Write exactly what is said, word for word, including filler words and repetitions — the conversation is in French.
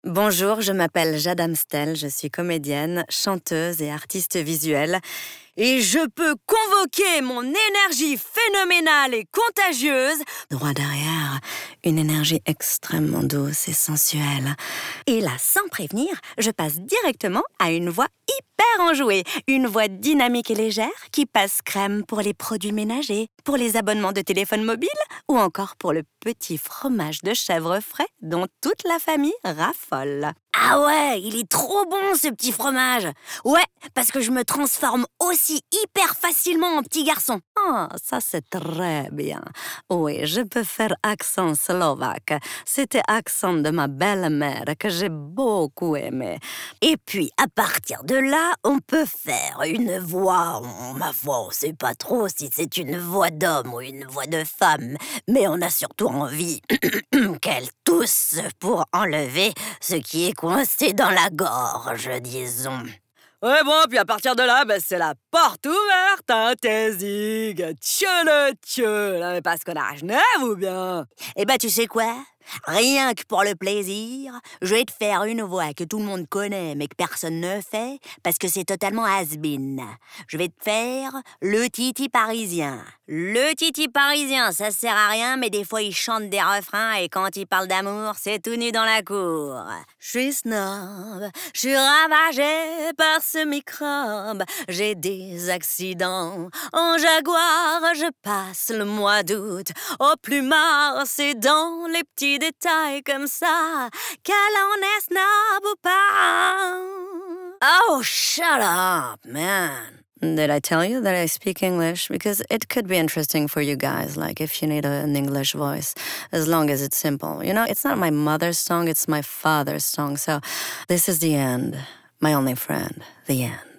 Bonjour, je m'appelle Jade Amstel, je suis comédienne, chanteuse et artiste visuelle. Et je peux convoquer mon énergie phénoménale et contagieuse droit derrière une énergie extrêmement douce et sensuelle. Et là, sans prévenir, je passe directement à une voix hyper enjouée, une voix dynamique et légère qui passe crème pour les produits ménagers, pour les abonnements de téléphone mobile ou encore pour le petit fromage de chèvre frais dont toute la famille raffole. Ah ouais, il est trop bon ce petit fromage. Ouais, parce que je me transforme aussi hyper facilement en petit garçon. Ah, ça c'est très bien. Oui, je peux faire accent slovaque. C'était accent de ma belle-mère que j'ai beaucoup aimé. Et puis, à partir de là, on peut faire une voix. On- ma voix, on sait pas trop si c'est une voix d'homme ou une voix de femme. Mais on a surtout envie qu'elle tousse pour enlever ce qui est coincé dans la gorge, disons. Ouais, bon, puis à partir de là, ben, c'est la porte ouverte, hein, tes zig. Tchè le tchè, là, mais parce qu'on a Genève ou bien? Eh ben, tu sais quoi? Rien que pour le plaisir, je vais te faire une voix que tout le monde connaît mais que personne ne fait parce que c'est totalement has-been. Je vais te faire le titi parisien. Le titi parisien, ça sert à rien, mais des fois il chante des refrains et quand il parle d'amour, c'est tout nu dans la cour. Je suis snob, je suis ravagée par ce microbe. J'ai des accidents en jaguar, je passe le mois d'août au plumard. C'est dans les petits détails comme ça qu'elle en est snob ou pas. Oh, shut up, man. Did I tell you that I speak English? Because it could be interesting for you guys, like if you need a, an English voice, as long as it's simple. You know, it's not my mother's song, it's my father's song. So this is the end. My only friend, the end.